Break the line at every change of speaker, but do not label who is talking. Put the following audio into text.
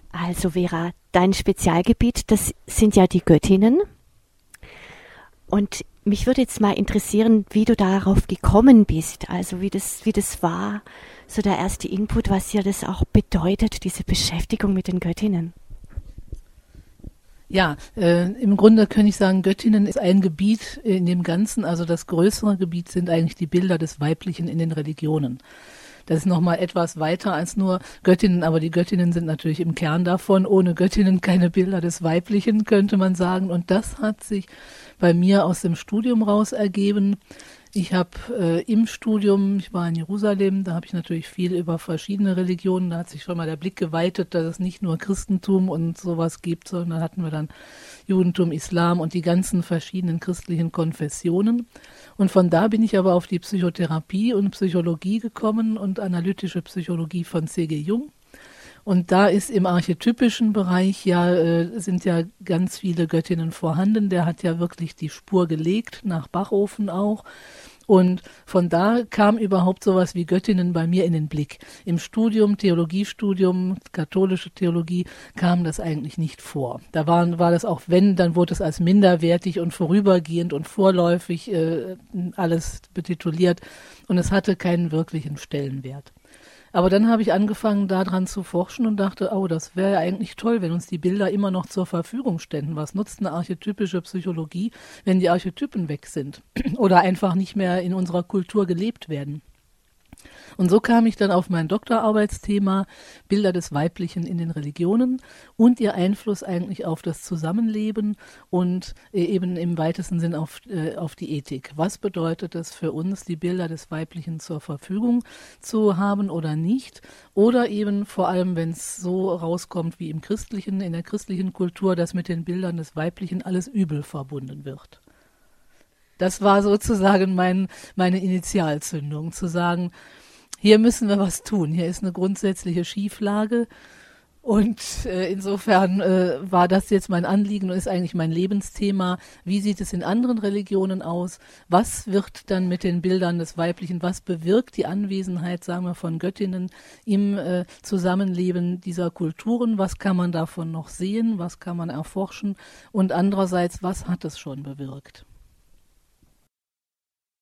Also Vera, dein Spezialgebiet, das sind ja die Göttinnen. Und mich würde jetzt mal interessieren, wie du darauf gekommen bist, also wie das war, so der erste Input, was dir das auch bedeutet, diese Beschäftigung mit den Göttinnen.
Ja, im Grunde kann ich sagen, Göttinnen ist ein Gebiet in dem Ganzen, also das größere Gebiet sind eigentlich die Bilder des Weiblichen in den Religionen. Das ist nochmal etwas weiter als nur Göttinnen, aber die Göttinnen sind natürlich im Kern davon. Ohne Göttinnen keine Bilder des Weiblichen, könnte man sagen. Und das hat sich bei mir aus dem Studium raus ergeben. Ich habe im Studium, ich war in Jerusalem, da habe ich natürlich viel über verschiedene Religionen, da hat sich schon mal der Blick geweitet, dass es nicht nur Christentum und sowas gibt, sondern hatten wir dann Judentum, Islam und die ganzen verschiedenen christlichen Konfessionen. Und von da bin ich aber auf die Psychotherapie und Psychologie gekommen und analytische Psychologie von C.G. Jung. Und da ist im archetypischen Bereich sind ja ganz viele Göttinnen vorhanden. Der hat ja wirklich die Spur gelegt, nach Bachhofen auch. Und von da kam überhaupt sowas wie Göttinnen bei mir in den Blick. Im Studium, Theologiestudium, katholische Theologie, kam das eigentlich nicht vor. Da war das auch, wenn, dann wurde es als minderwertig und vorübergehend und vorläufig alles betituliert. Und es hatte keinen wirklichen Stellenwert. Aber dann habe ich angefangen, daran zu forschen und dachte, oh, das wäre ja eigentlich toll, wenn uns die Bilder immer noch zur Verfügung ständen. Was nutzt eine archetypische Psychologie, wenn die Archetypen weg sind oder einfach nicht mehr in unserer Kultur gelebt werden? Und so kam ich dann auf mein Doktorarbeitsthema Bilder des Weiblichen in den Religionen und ihr Einfluss eigentlich auf das Zusammenleben und eben im weitesten Sinn auf die Ethik. Was bedeutet es für uns, die Bilder des Weiblichen zur Verfügung zu haben oder nicht? Oder eben vor allem, wenn es so rauskommt wie in der christlichen Kultur, dass mit den Bildern des Weiblichen alles übel verbunden wird. Das war sozusagen meine Initialzündung, zu sagen, hier müssen wir was tun. Hier ist eine grundsätzliche Schieflage. Und insofern war das jetzt mein Anliegen und ist eigentlich mein Lebensthema. Wie sieht es in anderen Religionen aus? Was wird dann mit den Bildern des Weiblichen? Was bewirkt die Anwesenheit, sagen wir, von Göttinnen im Zusammenleben dieser Kulturen? Was kann man davon noch sehen? Was kann man erforschen? Und andererseits, was hat es schon bewirkt?